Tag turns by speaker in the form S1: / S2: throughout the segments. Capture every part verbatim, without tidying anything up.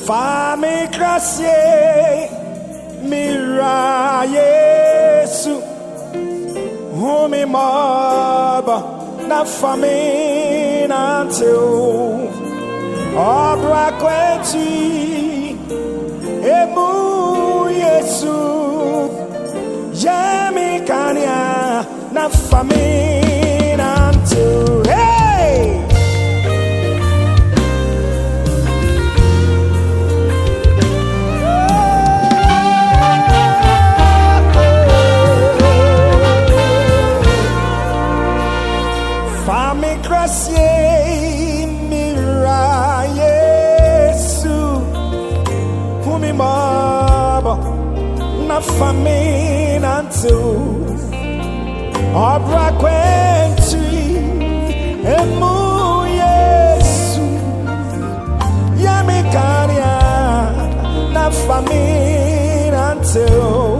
S1: Fami gracie mira Yesu Humi maba na fami nanteu Obra kweti emu Yesu Yemi kanya na fami nanteu. Hey! Fami gracie mira Yesu Humi maba na fami nanteu Obra kwenti emu Yesu Yemi kanya na fami nanteu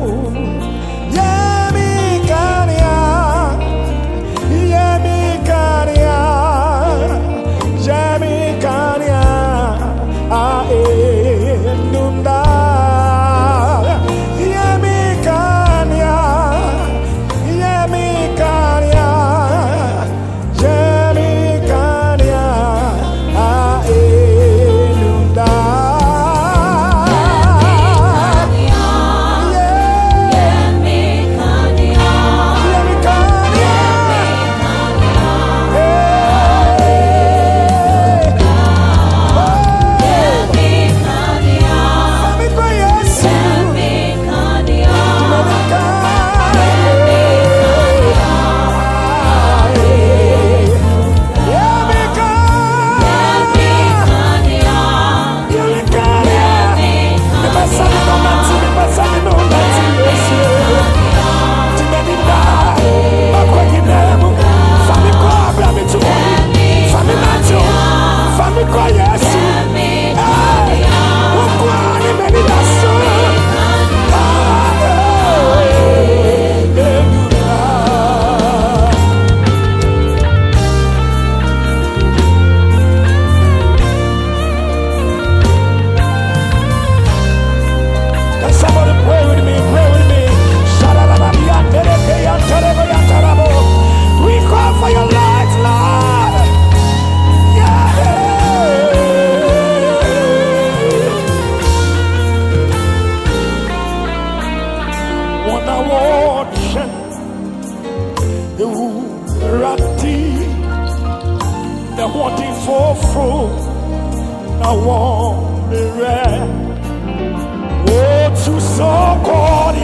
S1: The wanting for fruit, I want me red. Oh, to so God,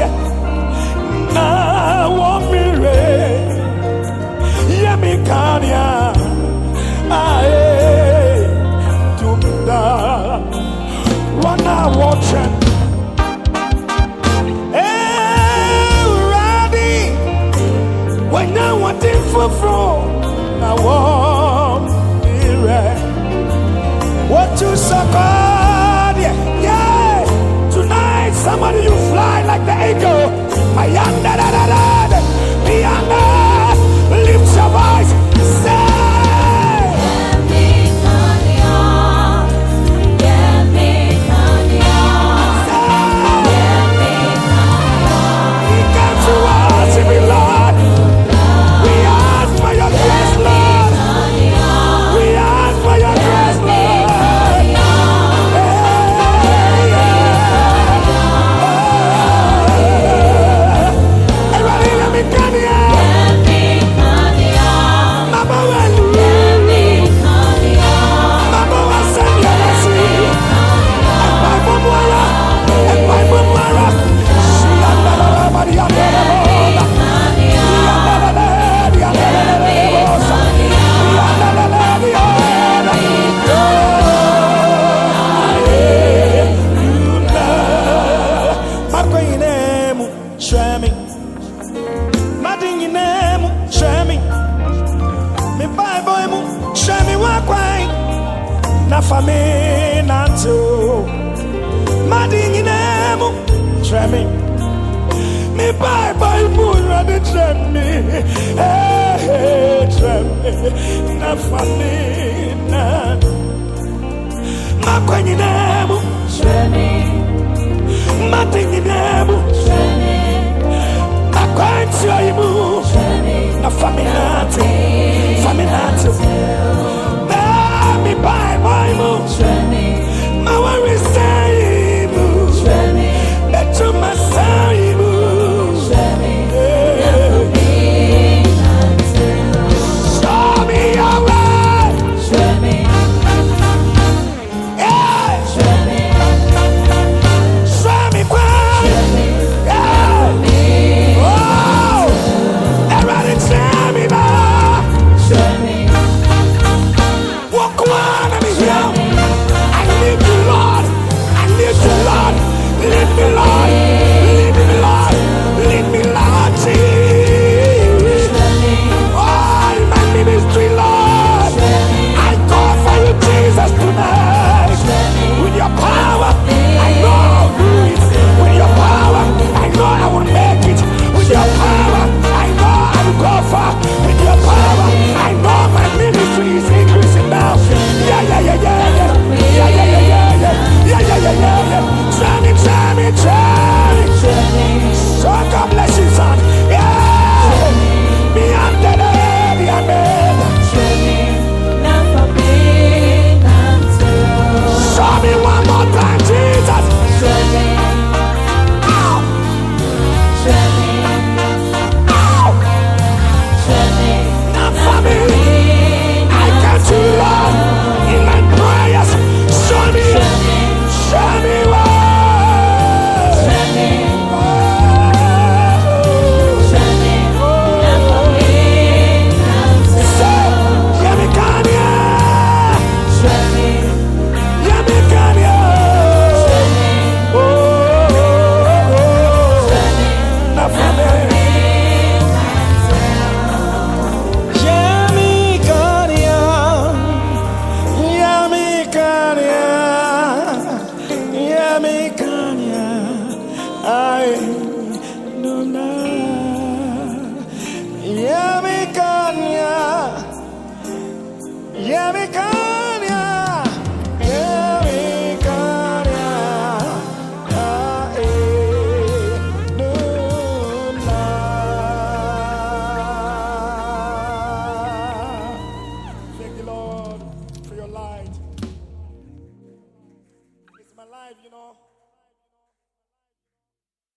S1: I want me red. Yeah, me can ya. I do that. When I watch it, hey, ready. When I wanting for fruit, I want. What you so God, yeah, yeah. Tonight, somebody you fly like the eagle. Ayanda da da da, Ayanda, lift your voice, say. Fami nanto madingi nemu tremi me bye bye mura de tremi eh tremi na fami nan makwenye nemu matingi nemu makwenye yoimu na faminati faminati mami bai moimu mawari saimu betu masaimu show me your way, show me. Yeah, me can, yeah, yeah, me can.